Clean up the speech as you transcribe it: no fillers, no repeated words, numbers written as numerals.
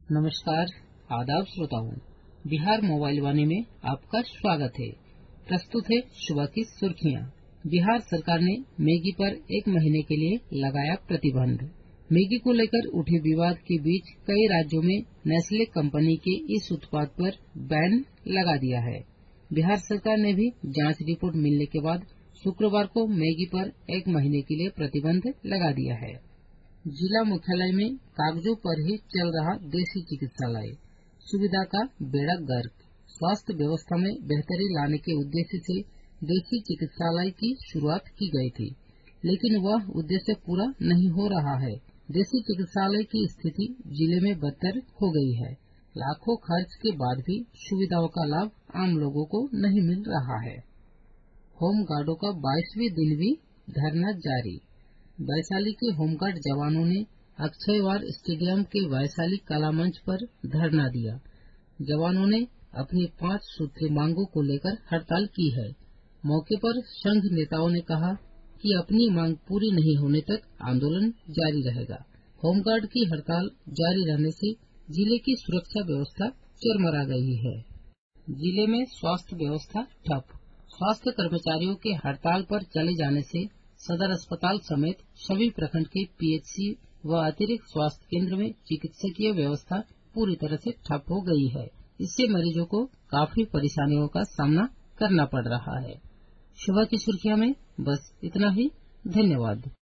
नमस्कार, आदाब श्रोताओं। बिहार मोबाइल वाणी में आपका स्वागत है। प्रस्तुत है सुबह की सुर्खियां। बिहार सरकार ने मैगी पर 1 महीने के लिए लगाया प्रतिबंध। मैगी को लेकर उठे विवाद के बीच कई राज्यों में नेस्ले कंपनी के इस उत्पाद पर बैन लगा दिया है। बिहार सरकार ने भी जांच रिपोर्ट मिलने के बाद शुक्रवार को मैगी पर 1 महीने के लिए प्रतिबंध लगा दिया है। जिला मुख्यालय में कागजों पर ही चल रहा देशी चिकित्सालय, सुविधा का बेड़ा गर्क। स्वास्थ्य व्यवस्था में बेहतरी लाने के उद्देश्य से देशी चिकित्सालय की शुरुआत की गई थी, लेकिन वह उद्देश्य पूरा नहीं हो रहा है। देशी चिकित्सालय की स्थिति जिले में बदतर हो गई है। लाखों खर्च के बाद भी सुविधाओं का लाभ आम लोगों को नहीं मिल रहा है। होमगार्डों का 22वें दिन भी धरना जारी। वैशाली के होमगार्ड जवानों ने अक्षयवार स्टेडियम के वैशाली कला मंच पर धरना दिया। जवानों ने अपनी 5 सूत्रीय मांगों को लेकर हड़ताल की है। मौके पर संघ नेताओं ने कहा कि अपनी मांग पूरी नहीं होने तक आंदोलन जारी रहेगा। होमगार्ड की हड़ताल जारी रहने से जिले की सुरक्षा व्यवस्था चरमरा गई है। जिले में स्वास्थ्य व्यवस्था ठप। स्वास्थ्य कर्मचारियों के हड़ताल पर चले जाने से सदर अस्पताल समेत सभी प्रखंड के पीएचसी व अतिरिक्त स्वास्थ्य केंद्र में चिकित्सकीय व्यवस्था पूरी तरह से ठप हो गई है। इससे मरीजों को काफी परेशानियों का सामना करना पड़ रहा है। सुबह की सुर्खियां में बस इतना ही। धन्यवाद।